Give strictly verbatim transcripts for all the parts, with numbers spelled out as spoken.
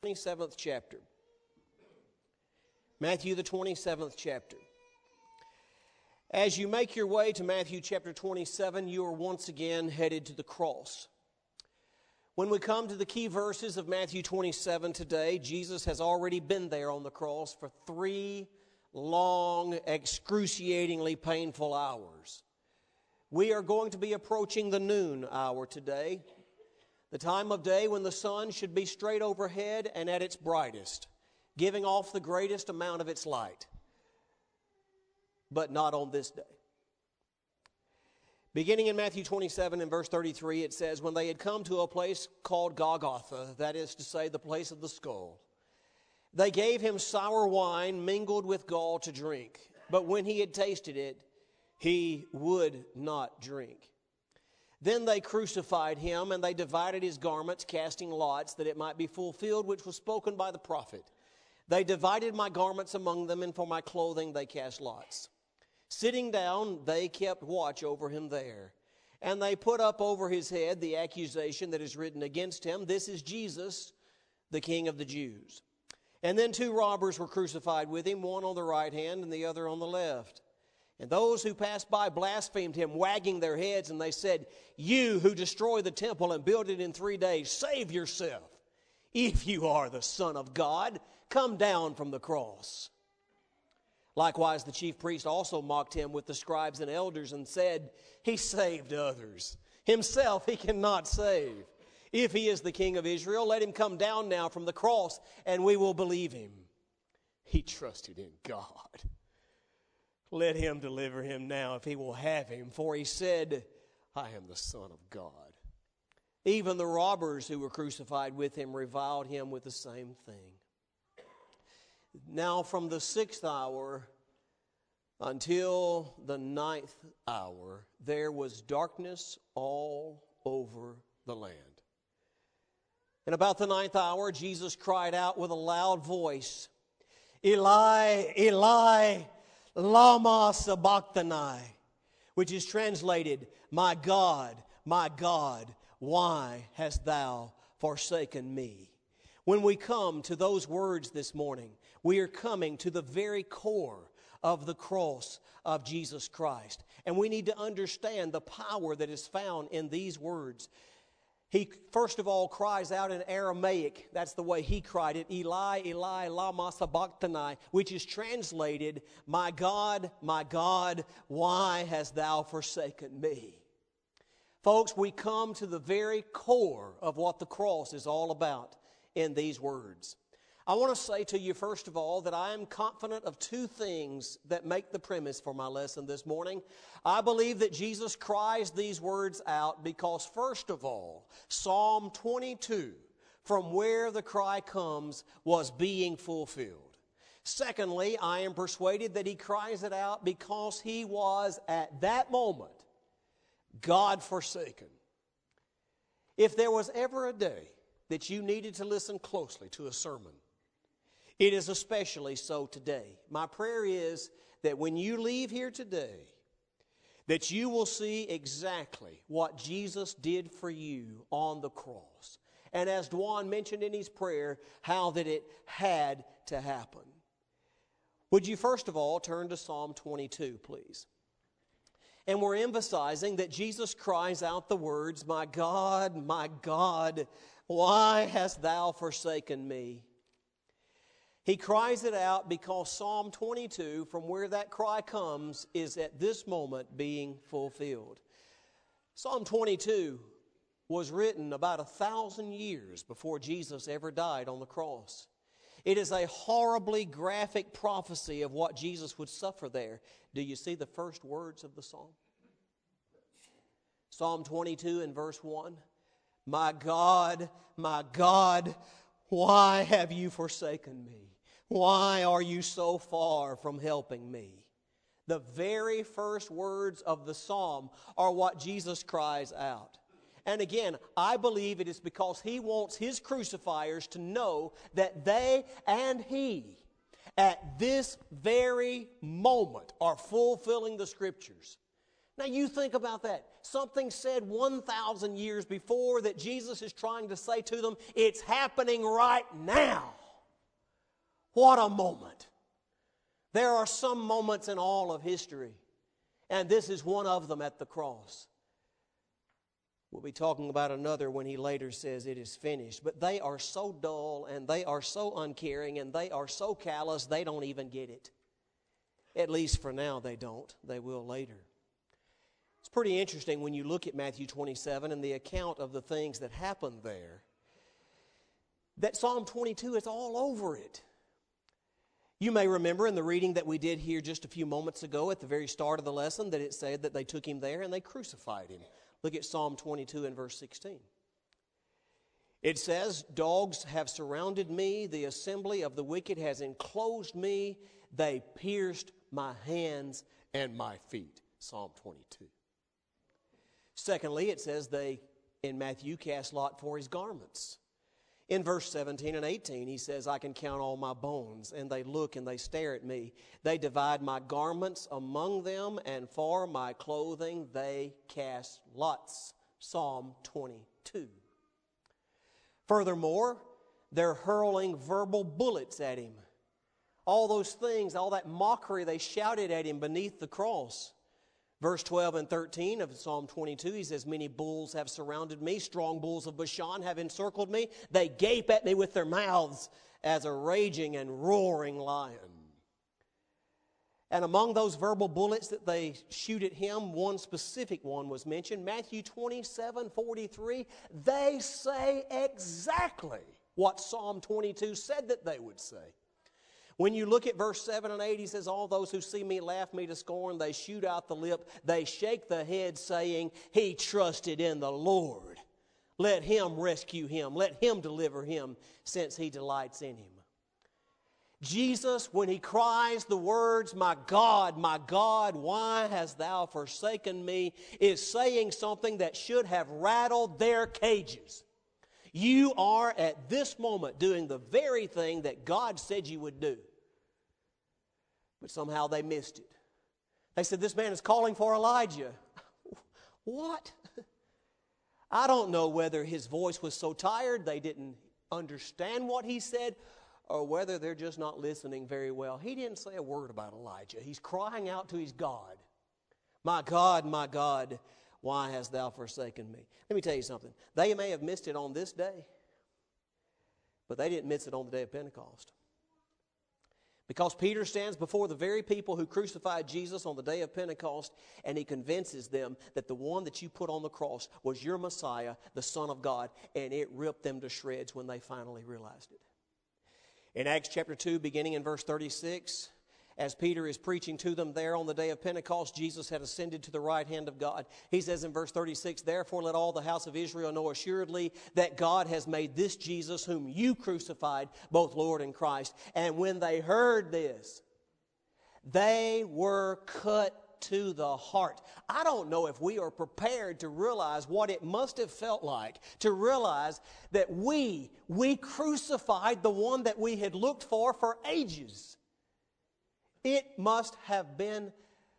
twenty-seventh chapter. Matthew, the twenty-seventh chapter. As you make your way to Matthew chapter twenty-seven, you are once again headed to the cross. When we come to the key verses of Matthew twenty-seven today, Jesus has already been there on the cross for three long, excruciatingly painful hours. We are going to be approaching the noon hour today, the time of day when the sun should be straight overhead and at its brightest, giving off the greatest amount of its light. But not on this day. Beginning in Matthew twenty-seven and verse thirty-three, it says, "When they had come to a place called Golgotha, that is to say, the place of the skull, they gave him sour wine mingled with gall to drink. But when he had tasted it, he would not drink. Then they crucified him, and they divided his garments, casting lots, that it might be fulfilled which was spoken by the prophet. They divided my garments among them, and for my clothing they cast lots. Sitting down, they kept watch over him there. And they put up over his head the accusation that is written against him, 'This is Jesus, the King of the Jews.' And then two robbers were crucified with him, one on the right hand and the other on the left. And those who passed by blasphemed him, wagging their heads, and they said, 'You who destroy the temple and build it in three days, save yourself. If you are the Son of God, come down from the cross.' Likewise, the chief priest also mocked him with the scribes and elders and said, 'He saved others. Himself he cannot save. If he is the King of Israel, let him come down now from the cross, and we will believe him.' He trusted in God. Let him deliver him now if he will have him, for he said, 'I am the Son of God.' Even the robbers who were crucified with him reviled him with the same thing. Now from the sixth hour until the ninth hour, there was darkness all over the land. And about the ninth hour, Jesus cried out with a loud voice, 'Eli, Eli, lama sabachthani,' which is translated, 'My God, my God, why hast thou forsaken me?' When we come to those words this morning, we are coming to the very core of the cross of Jesus Christ. And we need to understand the power that is found in these words. He, first of all, cries out in Aramaic. That's the way he cried it. 'Eli, Eli, lama sabachthani,' which is translated, 'My God, my God, why hast thou forsaken me?' Folks, we come to the very core of what the cross is all about in these words. I want to say to you, first of all, that I am confident of two things that make the premise for my lesson this morning. I believe that Jesus cries these words out because, first of all, Psalm twenty-two, from where the cry comes, was being fulfilled. Secondly, I am persuaded that he cries it out because he was, at that moment, God forsaken. If there was ever a day that you needed to listen closely to a sermon, it is especially so today. My prayer is that when you leave here today, that you will see exactly what Jesus did for you on the cross. And as Dwan mentioned in his prayer, how that it had to happen. Would you first of all turn to Psalm twenty-two, please? And we're emphasizing that Jesus cries out the words, 'My God, my God, why hast thou forsaken me?' He cries it out because Psalm twenty-two, from where that cry comes, is at this moment being fulfilled. Psalm twenty-two was written about a thousand years before Jesus ever died on the cross. It is a horribly graphic prophecy of what Jesus would suffer there. Do you see the first words of the psalm? Psalm twenty-two and verse one. "My God, my God, why have you forsaken me? Why are you so far from helping me?" The very first words of the psalm are what Jesus cries out. And again, I believe it is because he wants his crucifiers to know that they and he, at this very moment, are fulfilling the Scriptures. Now you think about that. Something said one thousand years before that Jesus is trying to say to them, it's happening right now. What a moment. There are some moments in all of history, and this is one of them at the cross. We'll be talking about another when he later says it is finished. But they are so dull, and they are so uncaring, and they are so callous, they don't even get it. At least for now they don't. They will later. It's pretty interesting when you look at Matthew twenty-seven and the account of the things that happened there, that Psalm twenty-two is all over it. You may remember in the reading that we did here just a few moments ago at the very start of the lesson that it said that they took him there and they crucified him. Look at Psalm twenty-two and verse sixteen. It says, dogs have surrounded me, the assembly of the wicked has enclosed me, they pierced my hands and my feet. Psalm twenty-two. Secondly, it says they, in Matthew, cast lot for his garments. In verse seventeen and eighteen, he says, I can count all my bones, and they look and they stare at me. They divide my garments among them, and for my clothing they cast lots. Psalm twenty-two. Furthermore, they're hurling verbal bullets at him. All those things, all that mockery they shouted at him beneath the cross. Verse twelve and thirteen of Psalm twenty-two, he says, many bulls have surrounded me, strong bulls of Bashan have encircled me. They gape at me with their mouths as a raging and roaring lion. And among those verbal bullets that they shoot at him, one specific one was mentioned. Matthew twenty-seven forty-three, they say exactly what Psalm twenty-two said that they would say. When you look at verse seven and eight, he says, all those who see me laugh me to scorn. They shoot out the lip. They shake the head, saying, he trusted in the Lord. Let him rescue him. Let him deliver him, since he delights in him. Jesus, when he cries the words, my God, my God, why hast thou forsaken me, is saying something that should have rattled their cages. You are at this moment doing the very thing that God said you would do. But somehow they missed it. They said, this man is calling for Elijah. What? I don't know whether his voice was so tired they didn't understand what he said, or whether they're just not listening very well. He didn't say a word about Elijah. He's crying out to his God. My God, my God, why hast thou forsaken me? Let me tell you something. They may have missed it on this day, but they didn't miss it on the day of Pentecost. Because Peter stands before the very people who crucified Jesus on the day of Pentecost, and he convinces them that the one that you put on the cross was your Messiah, the Son of God, and it ripped them to shreds when they finally realized it. In Acts chapter two, beginning in verse thirty-six, as Peter is preaching to them there on the day of Pentecost, Jesus had ascended to the right hand of God. He says in verse thirty-six, therefore let all the house of Israel know assuredly that God has made this Jesus whom you crucified, both Lord and Christ. And when they heard this, they were cut to the heart. I don't know if we are prepared to realize what it must have felt like to realize that we, we crucified the one that we had looked for for ages. It must have been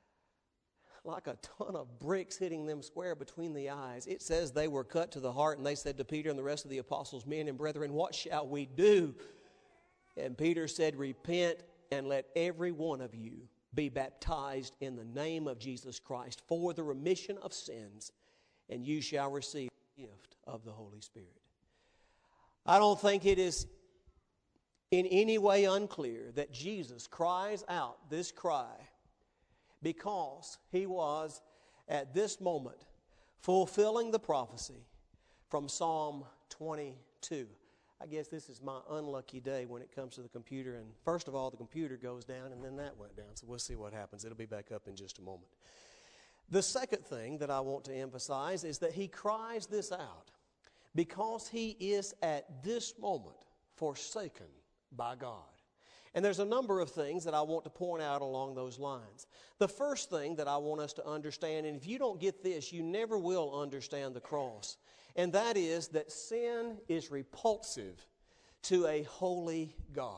like a ton of bricks hitting them square between the eyes. It says they were cut to the heart, and they said to Peter and the rest of the apostles, men and brethren, what shall we do? And Peter said, repent and let every one of you be baptized in the name of Jesus Christ for the remission of sins, and you shall receive the gift of the Holy Spirit. I don't think it is in any way unclear that Jesus cries out this cry because he was at this moment fulfilling the prophecy from Psalm twenty-two. I guess this is my unlucky day when it comes to the computer, and first of all the computer goes down and then that went down, so we'll see what happens. It'll be back up in just a moment. The second thing that I want to emphasize is that he cries this out because he is at this moment forsaken by God. And there's a number of things that I want to point out along those lines. The first thing that I want us to understand, and if you don't get this, you never will understand the cross, and that is that sin is repulsive to a holy God.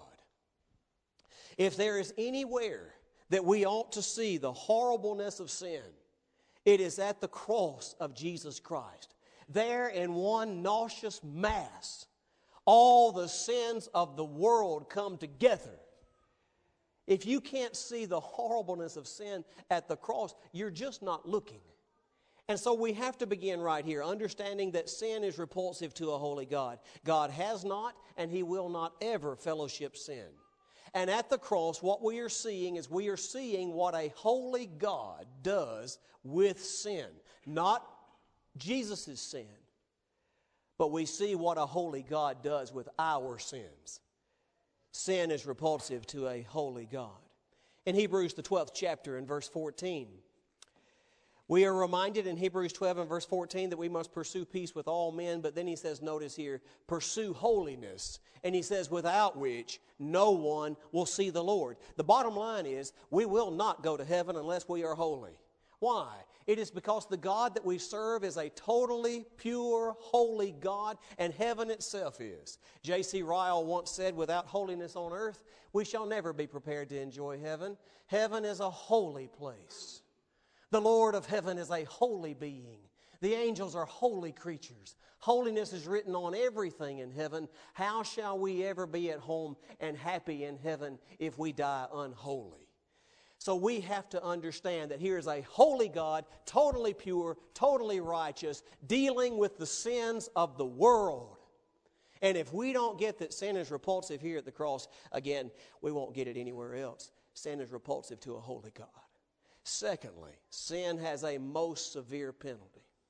If there is anywhere that we ought to see the horribleness of sin, It is at the cross of Jesus Christ. There in one nauseous mass, all the sins of the world come together. If you can't see the horribleness of sin at the cross, you're just not looking. And so we have to begin right here, understanding that sin is repulsive to a holy God. God has not, and He will not ever fellowship sin. And at the cross, what we are seeing is we are seeing what a holy God does with sin. Not Jesus' sin, but we see what a holy God does with our sins. Sin is repulsive to a holy God. In Hebrews, the twelfth chapter, in verse fourteen, we are reminded in Hebrews twelve and verse fourteen that we must pursue peace with all men, but then he says, notice here, pursue holiness. And he says, without which no one will see the Lord. The bottom line is, we will not go to heaven unless we are holy. Why? It is because the God that we serve is a totally pure, holy God, and heaven itself is. J C Ryle once said, without holiness on earth, we shall never be prepared to enjoy heaven. Heaven is a holy place. The Lord of heaven is a holy being. The angels are holy creatures. Holiness is written on everything in heaven. How shall we ever be at home and happy in heaven if we die unholy? So we have to understand that here is a holy God, totally pure, totally righteous, dealing with the sins of the world. And if we don't get that sin is repulsive here at the cross, again, we won't get it anywhere else. Sin is repulsive to a holy God. Secondly, sin has a most severe penalty.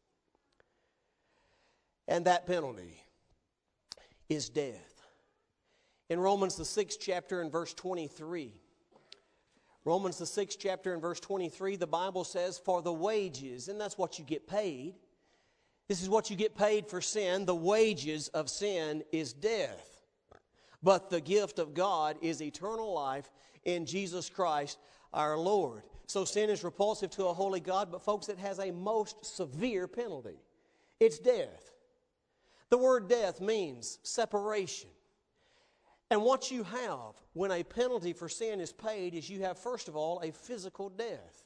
And that penalty is death. In Romans, the sixth chapter and verse twenty-three, Romans, the sixth chapter and verse twenty-three, the Bible says, for the wages, and that's what you get paid. This is what you get paid for sin. The wages of sin is death. But the gift of God is eternal life in Jesus Christ our Lord. So sin is repulsive to a holy God, but folks, it has a most severe penalty. It's death. The word death means separation. And what you have when a penalty for sin is paid is you have, first of all, a physical death.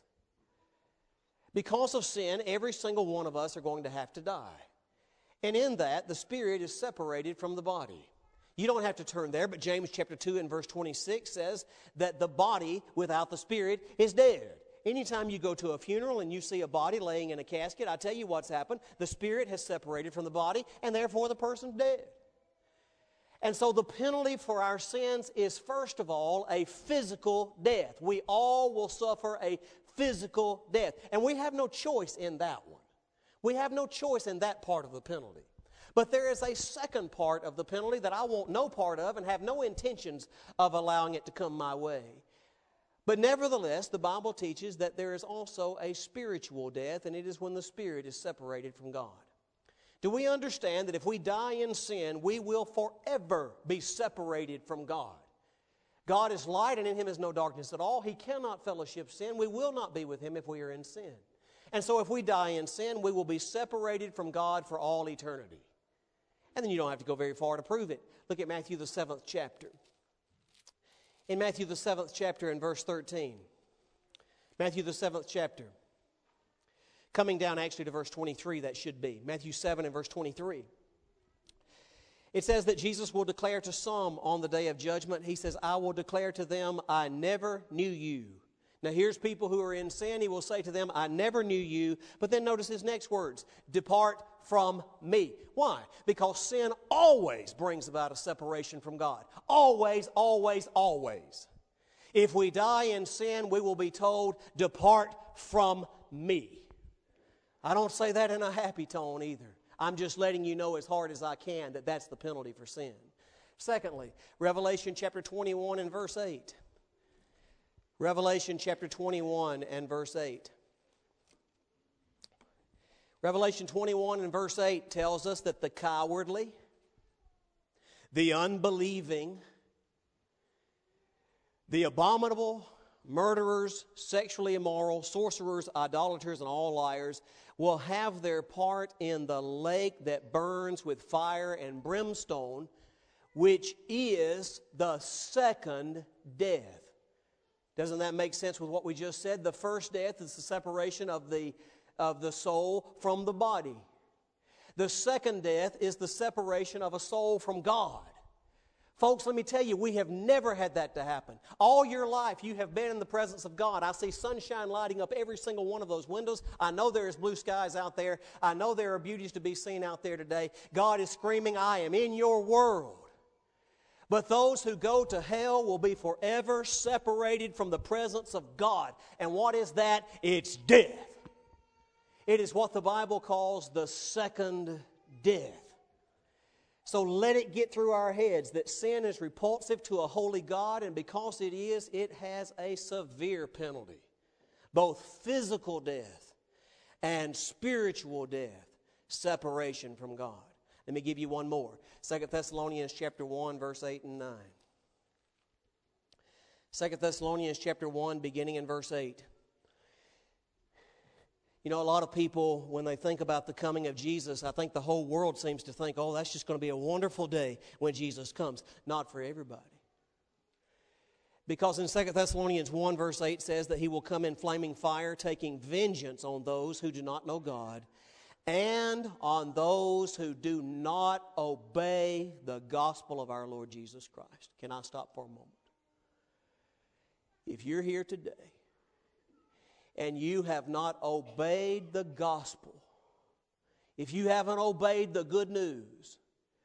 Because of sin, every single one of us are going to have to die. And in that, the spirit is separated from the body. You don't have to turn there, but James chapter two and verse twenty-six says that the body without the spirit is dead. Anytime you go to a funeral and you see a body laying in a casket, I tell you what's happened. The spirit has separated from the body, and therefore the person's dead. And so the penalty for our sins is, first of all, a physical death. We all will suffer a physical death. And we have no choice in that one. We have no choice in that part of the penalty. But there is a second part of the penalty that I want no part of and have no intentions of allowing it to come my way. But nevertheless, the Bible teaches that there is also a spiritual death, and it is when the spirit is separated from God. Do we understand that if we die in sin, we will forever be separated from God? God is light, and in Him is no darkness at all. He cannot fellowship sin. We will not be with Him if we are in sin. And so if we die in sin, we will be separated from God for all eternity. And then you don't have to go very far to prove it. Look at Matthew the seventh chapter. In Matthew the seventh chapter and verse thirteen. Matthew the seventh chapter. Coming down actually to verse twenty-three, that should be. Matthew seven and verse twenty-three. It says that Jesus will declare to some on the day of judgment, He says, I will declare to them, I never knew you. Now here's people who are in sin. He will say to them, I never knew you. But then notice His next words, depart from me. Why? Because sin always brings about a separation from God. Always, always, always. If we die in sin, we will be told, depart from me. I don't say that in a happy tone either. I'm just letting you know as hard as I can that that's the penalty for sin. Secondly, Revelation chapter twenty-one and verse eight. Revelation chapter twenty-one and verse eight. Revelation twenty-one and verse eight tells us that the cowardly, the unbelieving, the abominable, murderers, sexually immoral, sorcerers, idolaters, and all liars will have their part in the lake that burns with fire and brimstone, which is the second death. Doesn't that make sense with what we just said? The first death is the separation of the of the soul from the body. The second death is the separation of a soul from God. Folks, let me tell you, we have never had that to happen. All your life you have been in the presence of God. I see sunshine lighting up every single one of those windows. I know there is blue skies out there. I know there are beauties to be seen out there today. God is screaming, I am in your world. But those who go to hell will be forever separated from the presence of God. And what is that? It's death. It is what the Bible calls the second death. So let it get through our heads that sin is repulsive to a holy God, and because it is, it has a severe penalty. Both physical death and spiritual death, separation from God. Let me give you one more. Second Thessalonians chapter one, verse eight and nine. Second Thessalonians chapter one, beginning in verse eight. You know, a lot of people, when they think about the coming of Jesus, I think the whole world seems to think, oh, that's just going to be a wonderful day when Jesus comes. Not for everybody. Because in Second Thessalonians one, verse eight says that He will come in flaming fire, taking vengeance on those who do not know God, and on those who do not obey the gospel of our Lord Jesus Christ. Can I stop for a moment? If you're here today, and you have not obeyed the gospel, if you haven't obeyed the good news,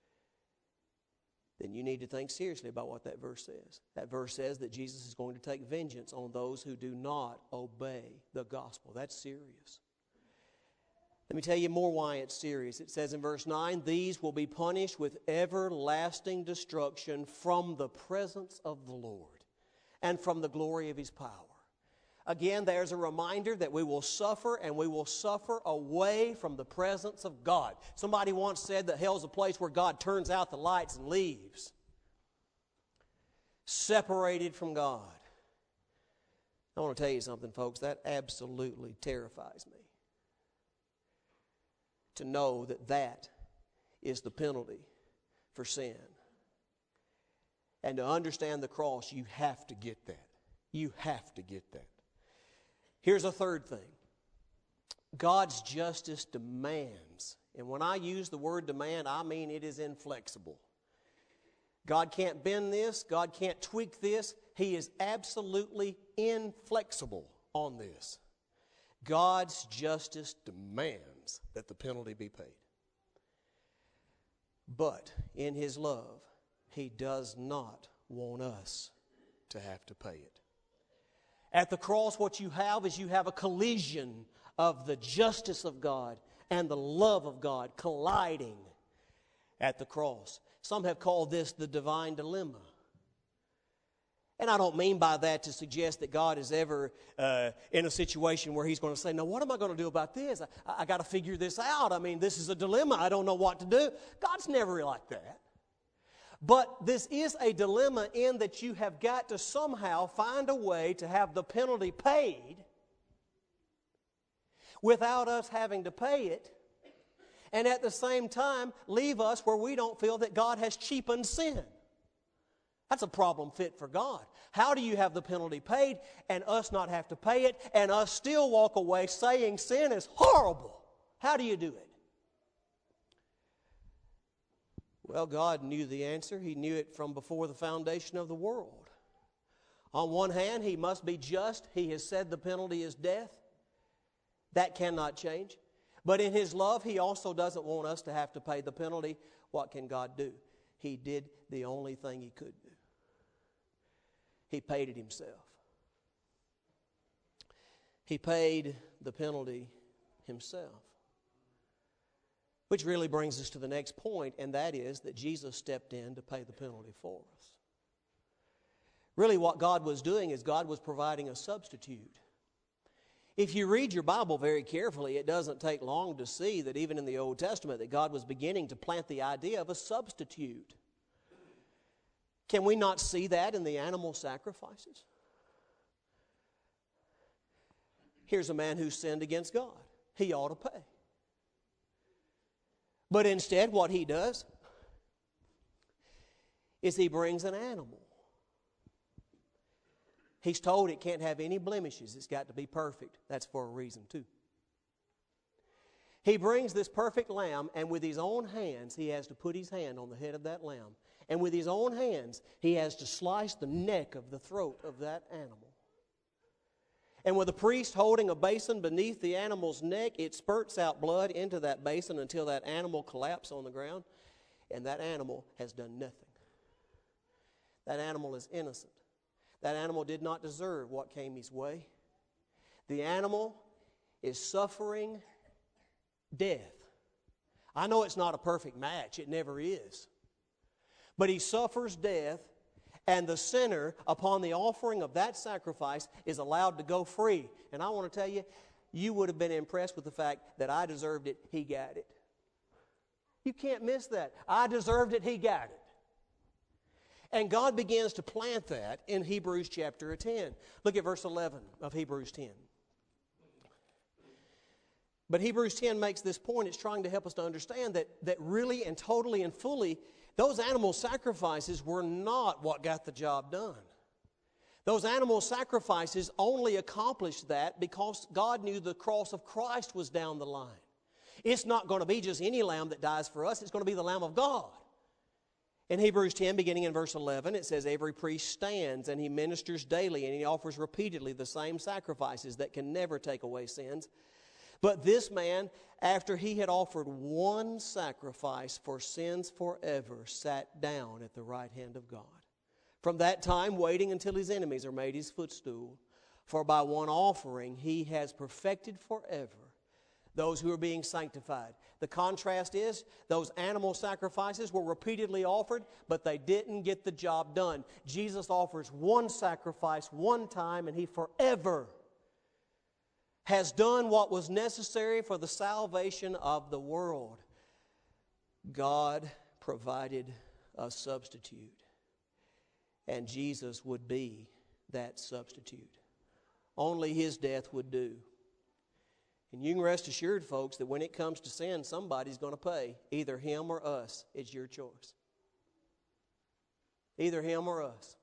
then you need to think seriously about what that verse says. That verse says that Jesus is going to take vengeance on those who do not obey the gospel. That's serious. Let me tell you more why it's serious. It says in verse nine, these will be punished with everlasting destruction from the presence of the Lord and from the glory of His power. Again, there's a reminder that we will suffer, and we will suffer away from the presence of God. Somebody once said that hell's a place where God turns out the lights and leaves. Separated from God. I want to tell you something, folks. That absolutely terrifies me. To know that that is the penalty for sin. And to understand the cross, you have to get that. You have to get that. Here's a third thing. God's justice demands, and when I use the word demand, I mean it is inflexible. God can't bend this. God can't tweak this. He is absolutely inflexible on this. God's justice demands that the penalty be paid. But in His love, He does not want us to have to pay it. At the cross, what you have is you have a collision of the justice of God and the love of God colliding at the cross. Some have called this the divine dilemma. And I don't mean by that to suggest that God is ever uh, in a situation where He's going to say, now what am I going to do about this? I, I got to figure this out. I mean, this is a dilemma. I don't know what to do. God's never like that. But this is a dilemma in that you have got to somehow find a way to have the penalty paid without us having to pay it, and at the same time leave us where we don't feel that God has cheapened sin. That's a problem fit for God. How do you have the penalty paid and us not have to pay it and us still walk away saying sin is horrible? How do you do it? Well, God knew the answer. He knew it from before the foundation of the world. On one hand, He must be just. He has said the penalty is death. That cannot change. But in His love, He also doesn't want us to have to pay the penalty. What can God do? He did the only thing He could do. He paid it Himself. He paid the penalty Himself. Which really brings us to the next point, and that is that Jesus stepped in to pay the penalty for us. Really what God was doing is God was providing a substitute. If you read your Bible very carefully, it doesn't take long to see that even in the Old Testament that God was beginning to plant the idea of a substitute. Can we not see that in the animal sacrifices? Here's a man who sinned against God. He ought to pay. But instead, what he does is he brings an animal. He's told it can't have any blemishes. It's got to be perfect. That's for a reason, too. He brings this perfect lamb, and with his own hands, he has to put his hand on the head of that lamb. And with his own hands, he has to slice the neck of the throat of that animal. And with the priest holding a basin beneath the animal's neck, it spurts out blood into that basin until that animal collapses on the ground. And that animal has done nothing. That animal is innocent. That animal did not deserve what came his way. The animal is suffering death. I know it's not a perfect match. It never is. But he suffers death, and the sinner, upon the offering of that sacrifice, is allowed to go free. And I want to tell you, you would have been impressed with the fact that I deserved it, he got it. You can't miss that. I deserved it, he got it. And God begins to plant that in Hebrews chapter ten. Look at verse eleven of Hebrews ten. But Hebrews ten makes this point. It's trying to help us to understand that, that really and totally and fully, those animal sacrifices were not what got the job done. Those animal sacrifices only accomplished that because God knew the cross of Christ was down the line. It's not going to be just any lamb that dies for us. It's going to be the Lamb of God. In Hebrews ten, beginning in verse eleven, it says, every priest stands and he ministers daily and he offers repeatedly the same sacrifices that can never take away sins. But this man, after he had offered one sacrifice for sins forever, sat down at the right hand of God. From that time, waiting until his enemies are made his footstool. For by one offering he has perfected forever those who are being sanctified. The contrast is, those animal sacrifices were repeatedly offered, but they didn't get the job done. Jesus offers one sacrifice one time, and he forever has done what was necessary for the salvation of the world. God provided a substitute, and Jesus would be that substitute. Only his death would do. And you can rest assured, folks, that when it comes to sin, somebody's going to pay, either him or us. It's your choice. Either him or us.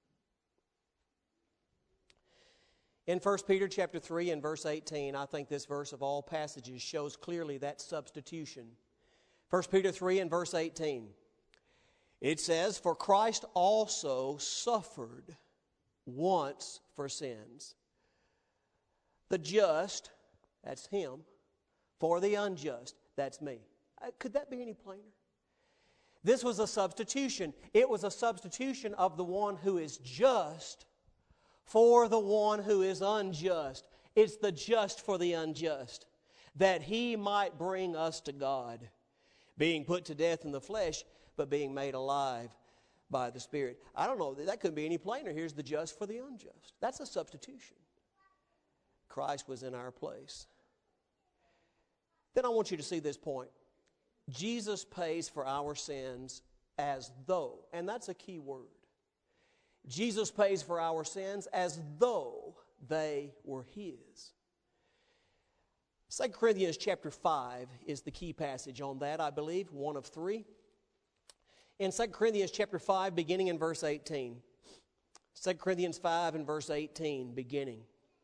In First Peter chapter three and verse eighteen, I think this verse of all passages shows clearly that substitution. First Peter three and verse eighteen. It says, for Christ also suffered once for sins. The just, that's him, for the unjust, that's me. Uh, could that be any plainer? This was a substitution. It was a substitution of the one who is just for the one who is unjust. It's the just for the unjust, that he might bring us to God, being put to death in the flesh, but being made alive by the Spirit. I don't know, that couldn't be any plainer. Here's the just for the unjust. That's a substitution. Christ was in our place. Then I want you to see this point. Jesus pays for our sins as though, and that's a key word. Jesus pays for our sins as though they were his. Second Corinthians chapter five is the key passage on that, I believe, one of three. In Second Corinthians chapter five, beginning in verse eighteen. Second Corinthians five and verse eighteen, beginning.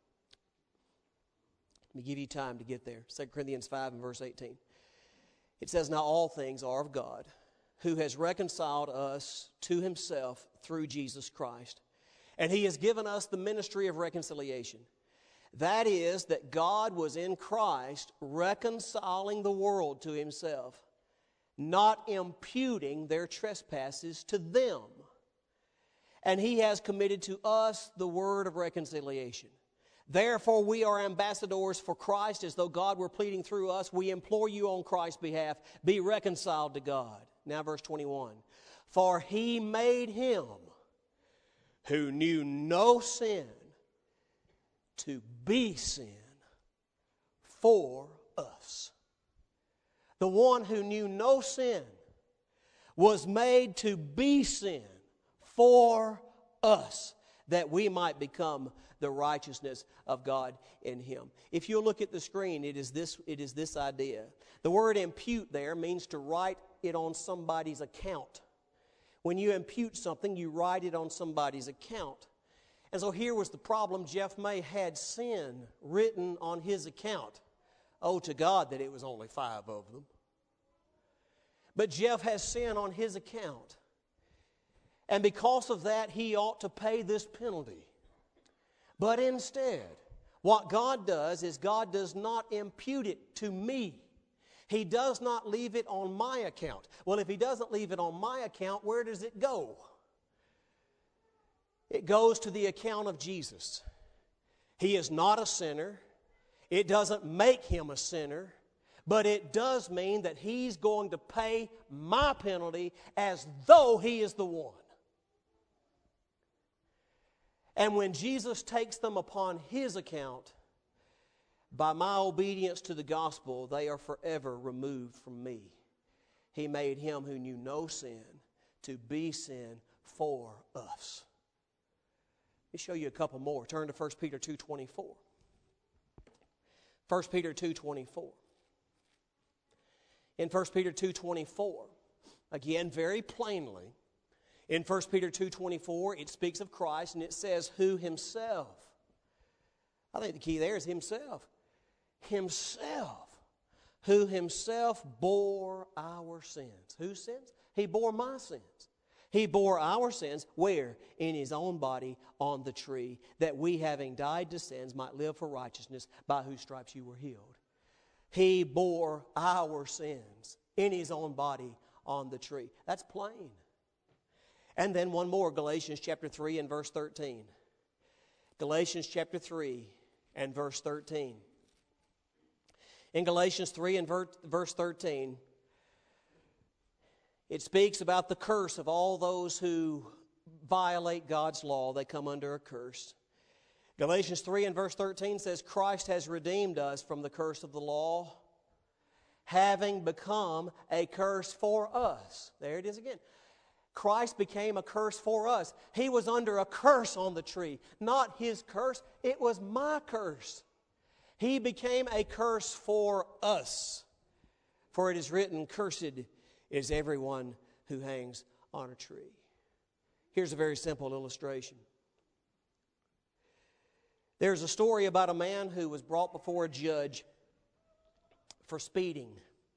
Let me give you time to get there. Second Corinthians five and verse eighteen. It says, now all things are of God, who has reconciled us to himself through Jesus Christ. And he has given us the ministry of reconciliation. That is, that God was in Christ reconciling the world to himself, not imputing their trespasses to them. And he has committed to us the word of reconciliation. Therefore, we are ambassadors for Christ, as though God were pleading through us. We implore you on Christ's behalf, be reconciled to God. Now verse twenty-one. For he made him who knew no sin to be sin for us. The one who knew no sin was made to be sin for us, that we might become the righteousness of God in him. If you'll look at the screen, it is this, it is this idea. The word impute there means to write it on somebody's account. When you impute something, you write it on somebody's account. And so here was the problem. Jeff May had sin written on his account. Oh, to God that it was only five of them. But Jeff has sin on his account. And because of that, he ought to pay this penalty. But instead, what God does is God does not impute it to me. He does not leave it on my account. Well, if He doesn't leave it on my account, where does it go? It goes to the account of Jesus. He is not a sinner. It doesn't make Him a sinner. But it does mean that He's going to pay my penalty as though He is the one. And when Jesus takes them upon His account, by my obedience to the gospel, they are forever removed from me. He made Him who knew no sin to be sin for us. Let me show you a couple more. Turn to First Peter two twenty-four. First Peter two twenty-four. In First Peter two twenty-four, again, very plainly, in First Peter two twenty-four, it speaks of Christ and it says, who Himself. I think the key there is Himself. Himself. Who Himself bore our sins. Whose sins? He bore my sins. He bore our sins, where? In His own body on the tree, that we, having died to sins, might live for righteousness, by whose stripes you were healed. He bore our sins in His own body on the tree. That's plain. And then one more, Galatians chapter three and verse thirteen. Galatians chapter three and verse thirteen. In Galatians three and verse thirteen, it speaks about the curse of all those who violate God's law. They come under a curse. Galatians three and verse thirteen says, Christ has redeemed us from the curse of the law, having become a curse for us. There it is again. Christ became a curse for us. He was under a curse on the tree. Not His curse, it was my curse. He became a curse for us. For it is written, cursed is everyone who hangs on a tree. Here's a very simple illustration. There's a story about a man who was brought before a judge for speeding.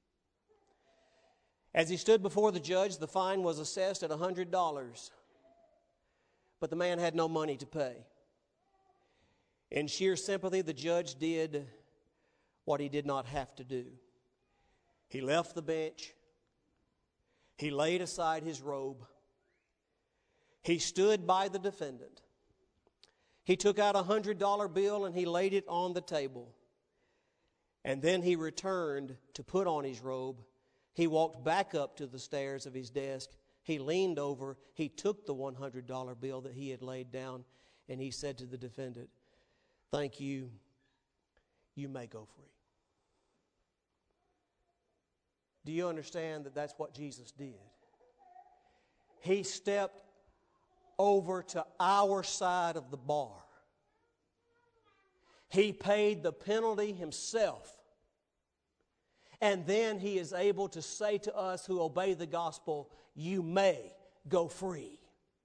As he stood before the judge, the fine was assessed at one hundred dollars. But the man had no money to pay. In sheer sympathy, the judge did what he did not have to do. He left the bench. He laid aside his robe. He stood by the defendant. He took out a one hundred dollar bill and he laid it on the table. And then he returned to put on his robe. He walked back up to the stairs of his desk. He leaned over. He took the one hundred dollar bill that he had laid down, and he said to the defendant, thank you. You may go free. Do you understand that that's what Jesus did? He stepped over to our side of the bar. He paid the penalty Himself. And then He is able to say to us who obey the gospel, you may go free.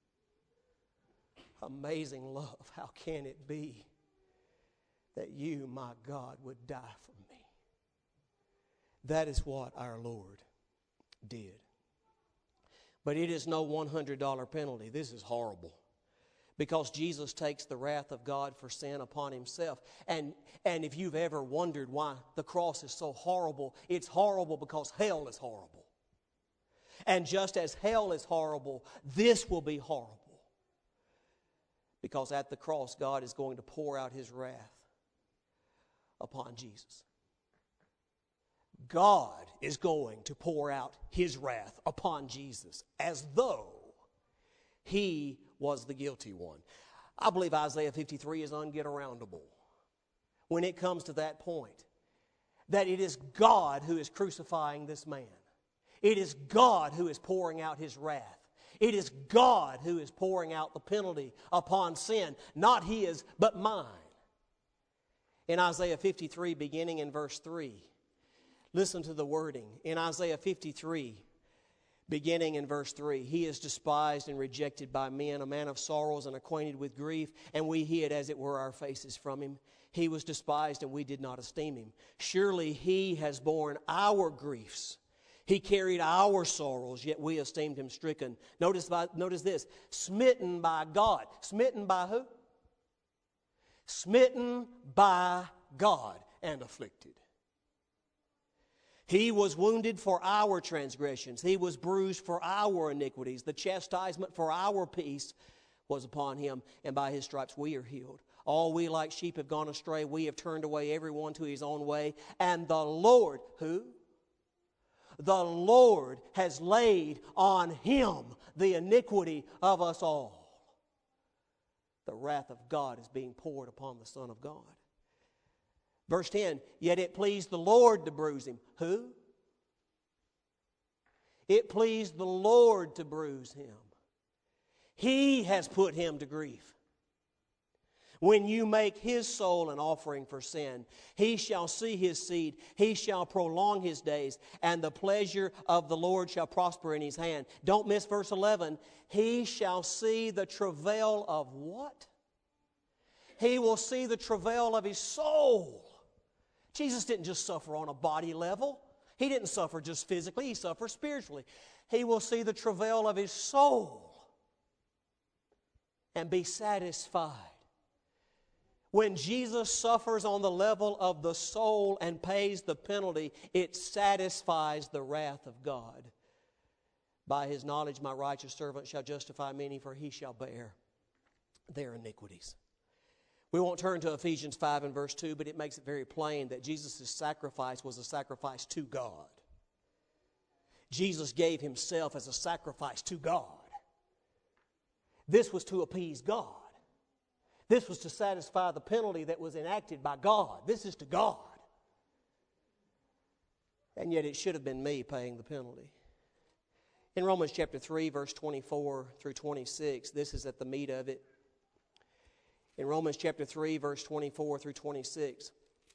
Amazing love. How can it be that you, my God, would die for me? That is what our Lord did. But it is no one hundred dollar penalty. This is horrible. Because Jesus takes the wrath of God for sin upon Himself. And, and if you've ever wondered why the cross is so horrible, it's horrible because hell is horrible. And just as hell is horrible, this will be horrible. Because at the cross, God is going to pour out His wrath upon Jesus. God is going to pour out His wrath upon Jesus as though He was the guilty one. I believe Isaiah fifty-three is unget-aroundable when it comes to that point. That it is God who is crucifying this man. It is God who is pouring out His wrath. It is God who is pouring out the penalty upon sin. Not his, but mine. In Isaiah fifty-three, beginning in verse three, listen to the wording. In Isaiah fifty-three, beginning in verse three. He is despised and rejected by men, a man of sorrows and acquainted with grief, and we hid, as it were, our faces from him. He was despised, and we did not esteem him. Surely he has borne our griefs. He carried our sorrows, yet we esteemed him stricken. Notice, by, notice this, smitten by God. Smitten by who? Smitten by God and afflicted. He was wounded for our transgressions. He was bruised for our iniquities. The chastisement for our peace was upon him, and by his stripes we are healed. All we like sheep have gone astray. We have turned away everyone to his own way. And the Lord, who? The Lord has laid on him the iniquity of us all. The wrath of God is being poured upon the Son of God. Verse ten, yet it pleased the Lord to bruise him. Who? It pleased the Lord to bruise him. He has put him to grief. When you make his soul an offering for sin, he shall see his seed, he shall prolong his days, and the pleasure of the Lord shall prosper in his hand. Don't miss verse eleven. He shall see the travail of what? He will see the travail of his soul. Jesus didn't just suffer on a body level. He didn't suffer just physically, he suffered spiritually. He will see the travail of his soul and be satisfied. When Jesus suffers on the level of the soul and pays the penalty, it satisfies the wrath of God. By his knowledge my righteous servant shall justify many, for he shall bear their iniquities. We won't turn to Ephesians five and verse two, but it makes it very plain that Jesus' sacrifice was a sacrifice to God. Jesus gave himself as a sacrifice to God. This was to appease God. This was to satisfy the penalty that was enacted by God. This is to God. And yet it should have been me paying the penalty. In Romans chapter three, verse twenty-four through twenty-six, this is at the meat of it. In Romans chapter three, verse twenty-four through twenty-six,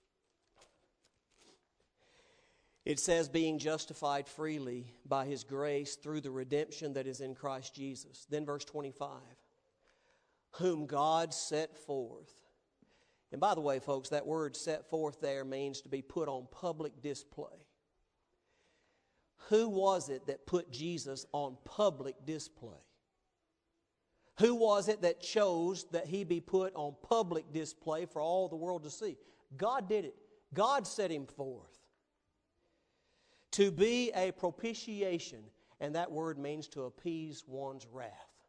it says, being justified freely by his grace through the redemption that is in Christ Jesus. Then verse twenty-five, whom God set forth. And by the way, folks, that word set forth there means to be put on public display. Who was it that put Jesus on public display? Who was it that chose that he be put on public display for all the world to see? God did it. God set him forth to be a propitiation, and that word means to appease one's wrath.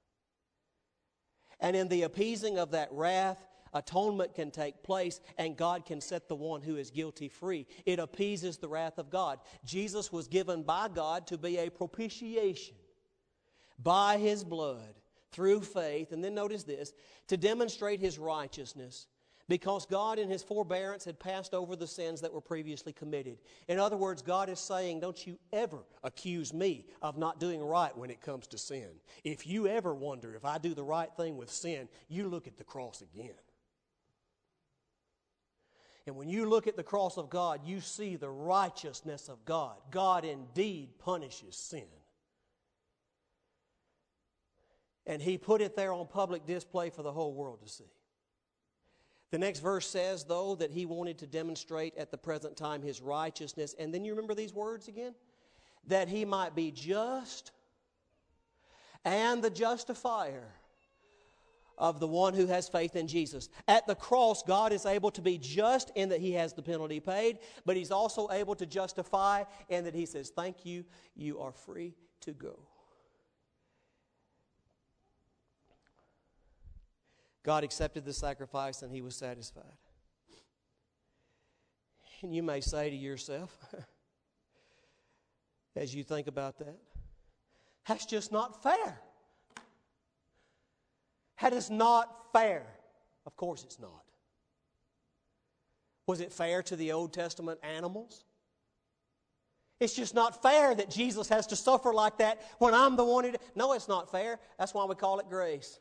And in the appeasing of that wrath, atonement can take place, and God can set the one who is guilty free. It appeases the wrath of God. Jesus was given by God to be a propitiation by his blood through faith. And then notice this, to demonstrate his righteousness, because God in his forbearance had passed over the sins that were previously committed. In other words, God is saying, don't you ever accuse me of not doing right when it comes to sin. If you ever wonder if I do the right thing with sin, you look at the cross again. And when you look at the cross of God, you see the righteousness of God. God indeed punishes sin. And he put it there on public display for the whole world to see. The next verse says, though, that he wanted to demonstrate at the present time his righteousness. And then you remember these words again? That he might be just and the justifier of the one who has faith in Jesus. At the cross, God is able to be just in that he has the penalty paid, but he's also able to justify in that he says, thank you, you are free to go. God accepted the sacrifice and he was satisfied. And you may say to yourself, as you think about that, that's just not fair. That is not fair. Of course it's not. Was it fair to the Old Testament animals? It's just not fair that Jesus has to suffer like that when I'm the one who... No, it's not fair. That's why we call it grace.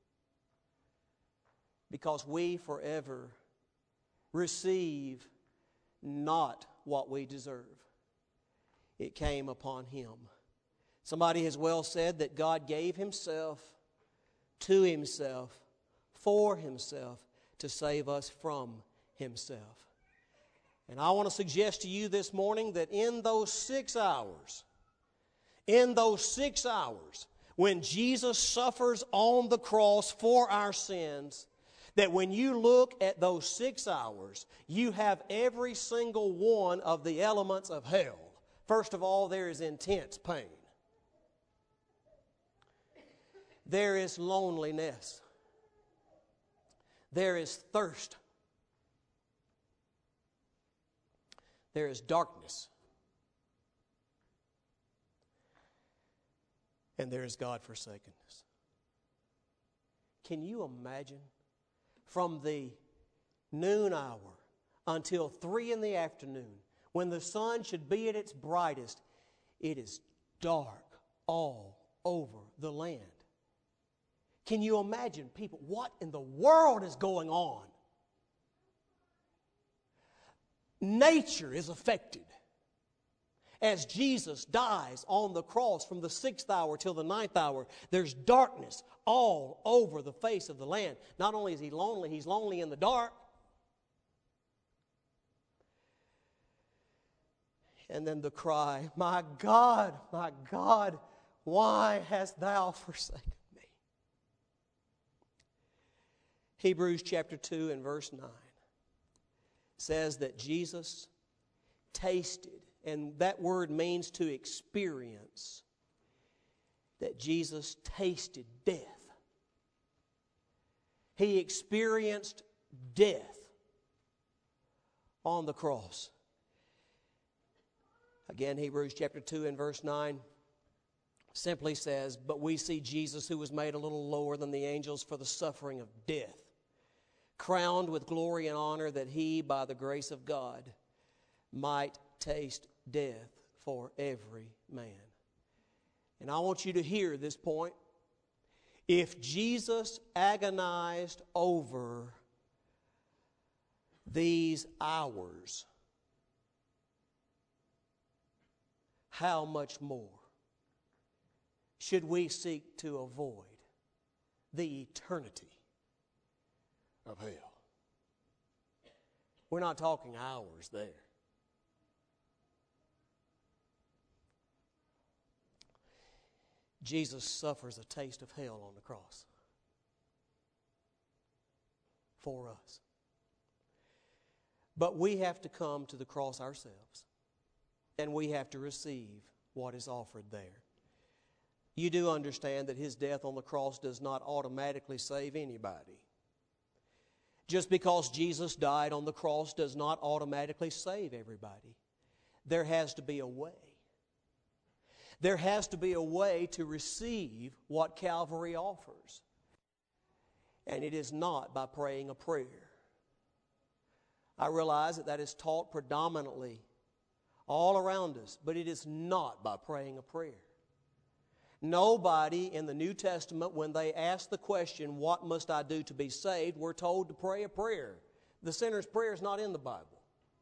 Because we forever receive not what we deserve. It came upon him Somebody has well said that God gave Himself to Himself, for Himself, to save us from Himself. And I want to suggest to you this morning that in those six hours, in those six hours, when Jesus suffers on the cross for our sins, that when you look at those six hours, you have every single one of the elements of hell. First of all, there is intense pain. There is loneliness. There is thirst. There is darkness. And there is God-forsakenness. Can you imagine from the noon hour until three in the afternoon, when the sun should be at its brightest, it is dark all over the land? Can you imagine people, what in the world is going on? Nature is affected. As Jesus dies on the cross from the sixth hour till the ninth hour, there's darkness all over the face of the land. Not only is He lonely, He's lonely in the dark. And then the cry, "My God, my God, why hast Thou forsaken me?" Hebrews chapter two and verse nine says that Jesus tasted, and that word means to experience, that Jesus tasted death. He experienced death on the cross. Again, Hebrews chapter two and verse nine simply says, "But we see Jesus, who was made a little lower than the angels for the suffering of death, crowned with glory and honor, that He, by the grace of God, might taste death for every man." And I want you to hear this point. If Jesus agonized over these hours, how much more should we seek to avoid the eternity of hell? We're not talking hours there. Jesus suffers a taste of hell on the cross for us. But we have to come to the cross ourselves, and we have to receive what is offered there. You do understand that His death on the cross does not automatically save anybody. Just because Jesus died on the cross does not automatically save everybody. There has to be a way. There has to be a way to receive what Calvary offers. And it is not by praying a prayer. I realize that that is taught predominantly all around us, but it is not by praying a prayer. Nobody in the New Testament, when they ask the question, "What must I do to be saved?" we're told to pray a prayer. The sinner's prayer is not in the Bible.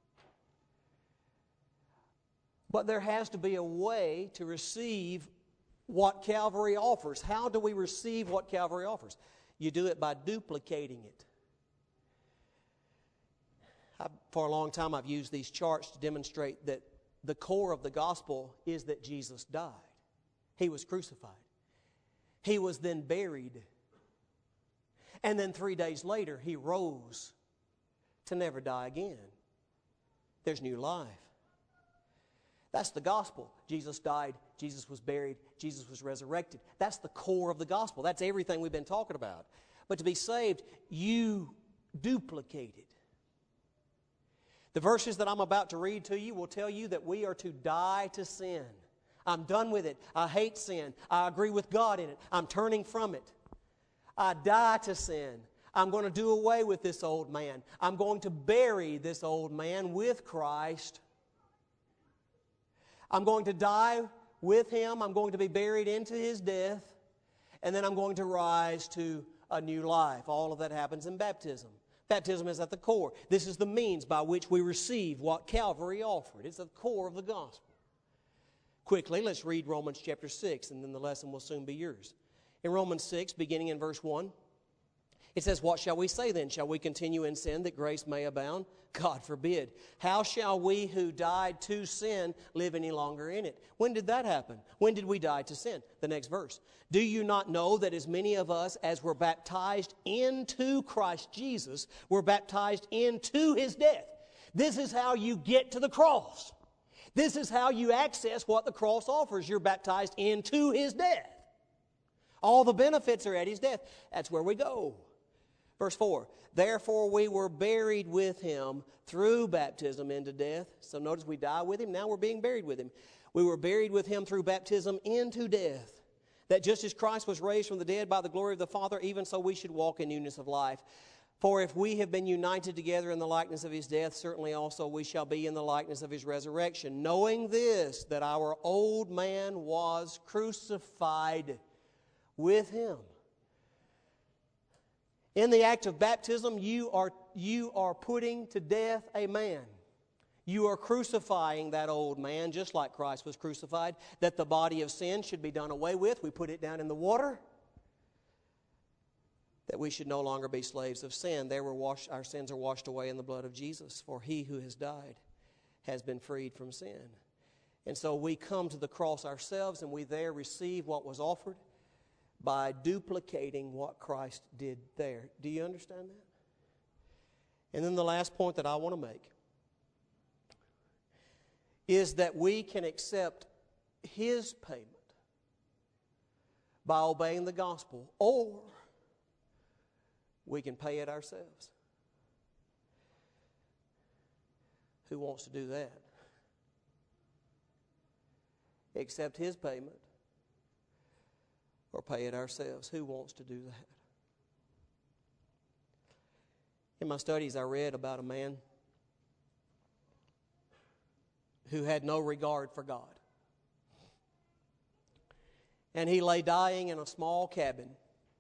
But there has to be a way to receive what Calvary offers. How do we receive what Calvary offers? You do it by duplicating it. I, for a long time I've used these charts to demonstrate that the core of the gospel is that Jesus died. He was crucified. He was then buried. And then three days later, He rose to never die again. There's new life. That's the gospel. Jesus died. Jesus was buried. Jesus was resurrected. That's the core of the gospel. That's everything we've been talking about. But to be saved, you duplicate it. The verses that I'm about to read to you will tell you that we are to die to sin. I'm done with it. I hate sin. I agree with God in it. I'm turning from it. I die to sin. I'm going to do away with this old man. I'm going to bury this old man with Christ. I'm going to die with Him. I'm going to be buried into His death. And then I'm going to rise to a new life. All of that happens in baptism. Baptism is at the core. This is the means by which we receive what Calvary offered. It's at the core of the gospel. Quickly, let's read Romans chapter six, and then the lesson will soon be yours. In Romans six, beginning in verse one, it says, "What shall we say then? Shall we continue in sin that grace may abound? God forbid. How shall we who died to sin live any longer in it?" When did that happen? When did we die to sin? The next verse. "Do you not know that as many of us as were baptized into Christ Jesus were baptized into His death?" This is how you get to the cross. This is how you access what the cross offers. You're baptized into His death. All the benefits are at His death. That's where we go. Verse four, "Therefore we were buried with Him through baptism into death." So notice we die with Him, now we're being buried with Him. "We were buried with Him through baptism into death, that just as Christ was raised from the dead by the glory of the Father, even so we should walk in newness of life. For if we have been united together in the likeness of His death, certainly also we shall be in the likeness of His resurrection, knowing this, that our old man was crucified with Him." In the act of baptism, you are, you are putting to death a man. You are crucifying that old man, just like Christ was crucified, that the body of sin should be done away with. We put it down in the water, that we should no longer be slaves of sin. There were washed, our sins are washed away in the blood of Jesus, for He who has died has been freed from sin. And so we come to the cross ourselves, and we there receive what was offered by duplicating what Christ did there. Do you understand that? And then the last point that I want to make is that we can accept His payment by obeying the gospel, or we can pay it ourselves. Who wants to do that? Accept His payment or pay it ourselves. Who wants to do that? In my studies, I read about a man who had no regard for God. And he lay dying in a small cabin.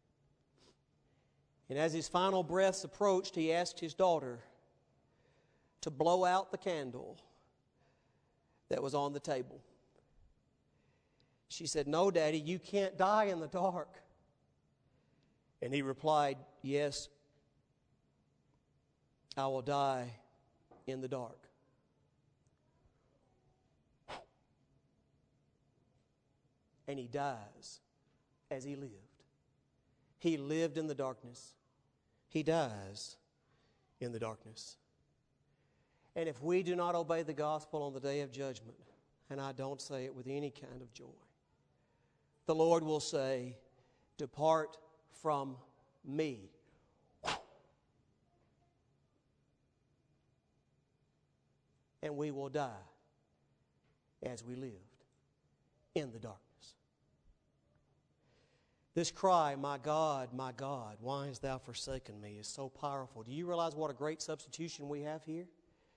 And as his final breaths approached, he asked his daughter to blow out the candle that was on the table. She said, "No, Daddy, you can't die in the dark." And he replied, "Yes, I will die in the dark." And he dies as he lived. He lived in the darkness. He dies in the darkness. And if we do not obey the gospel on the day of judgment, and I don't say it with any kind of joy, the Lord will say, "Depart from me." And we will die as we lived in the darkness. This cry, "My God, my God, why hast thou forsaken me?" is so powerful. Do you realize what a great substitution we have here?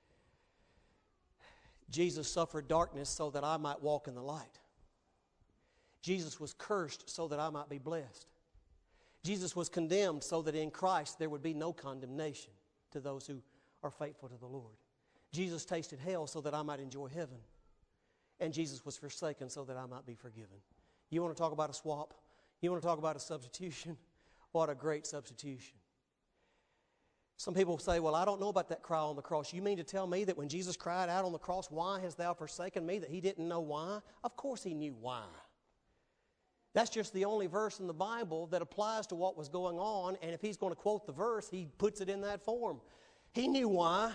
Jesus suffered darkness so that I might walk in the light. Jesus was cursed so that I might be blessed. Jesus was condemned so that in Christ there would be no condemnation to those who are faithful to the Lord. Jesus tasted hell so that I might enjoy heaven. And Jesus was forsaken so that I might be forgiven. You want to talk about a swap? You want to talk about a substitution? What a great substitution. Some people say, "Well, I don't know about that cry on the cross." You mean to tell me that when Jesus cried out on the cross, "Why hast thou forsaken me," that He didn't know why? Of course He knew why. That's just the only verse in the Bible that applies to what was going on, and if He's going to quote the verse, He puts it in that form. He knew why.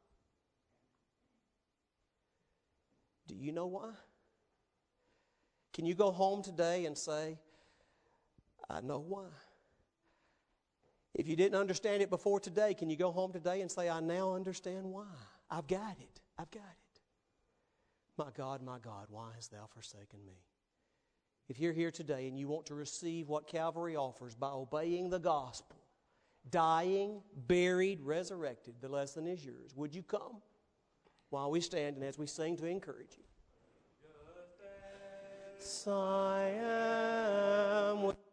Do you know why? Can you go home today and say, "I know why"? If you didn't understand it before today, can you go home today and say, "I now understand why"? I've got it. I've got it. My God, my God, why hast thou forsaken me? If you're here today and you want to receive what Calvary offers by obeying the gospel, dying, buried, resurrected, the lesson is yours. Would you come while we stand and as we sing to encourage you? Just as I am.